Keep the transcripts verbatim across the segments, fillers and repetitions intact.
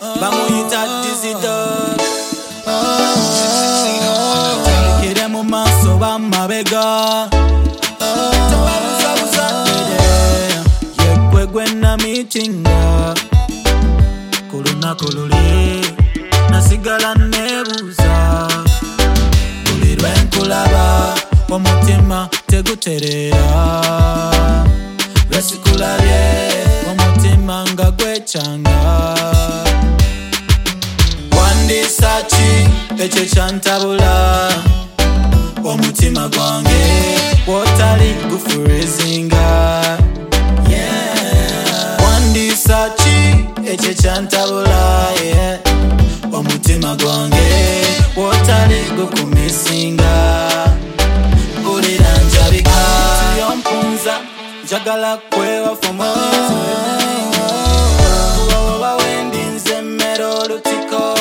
bamuyita Dizzy-Dog. Tandikire mu maaso bamabega, tobabuzabuza yegwe gwe namitinga. Ku lunaku luli nasigala nebuuza, buli lwe nkulaba omutima tegutereera, lwe sikulabye omutima nga gwecanga. Wandiisa ki ekyo kyantabula omutima gwange wotali gufurizinga? Wandiisa ki ekyo kyantabula omutima gwange wotali gukumisinga? Mpulira njabika yompunza, njagala kwewafu mwetu kuba wendinze emmere olutiko.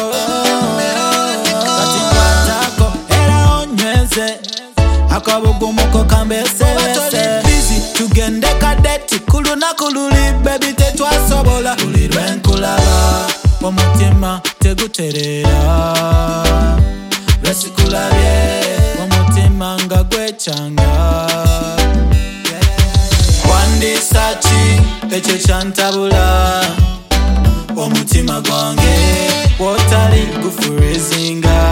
Kati nkwatako era onyweze akabugumuko kambesebese. Busy tugende kadeti ku lunaku luli baby tetwasobola. Buli lwe nkulaba omutima tegutereera, lwe sikulabye omutima nga gwecanga. Wandiisa ki ekyo kyantabula omutima gwange wotali gufurizinga?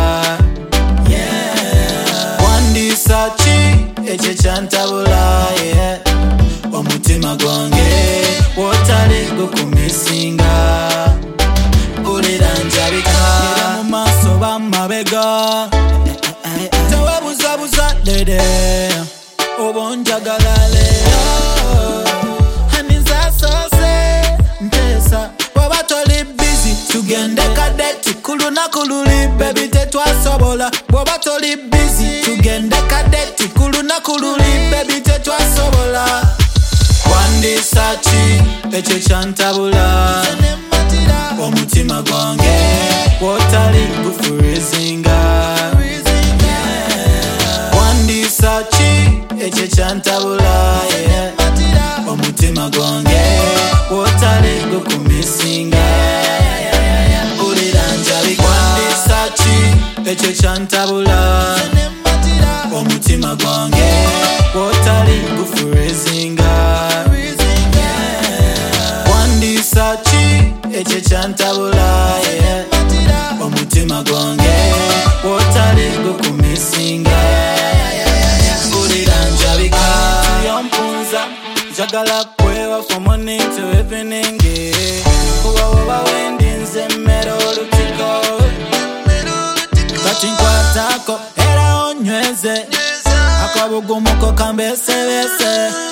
Wandiisa ki ekyo kyantabula omutima gwange wotali gukumisinga? Mpulira njabika mu maaso bamabega, tewebuzabuza dede oba njagala leero. Hanizasose ntesa bw'oba toli busy tugende kadeti ku lunaku luli baby tetwasobola. Bw'oba toli busy tugende kadeti ku lunaku luli baby tetwasobola. Wandiisa ki ekyo kyantabula omutima gwange wotali gufurizinga? Wandiisa ki ekyo kyantabula omutima gwange wotali gukumisinga? Mpulira njabika. Wandiisa ki ekyo kyantabula omutima gwange wotali gufurizinga? Wandiisa ki ekyo kyantabula omutima gwange wotali gukumisinga? Mpulira njabika yompunza, njagala kwewafu morning to evening. Kuba woba wendinze emmere olutiko. Kati nkwatako era onyweze akabugumuko kambesebese.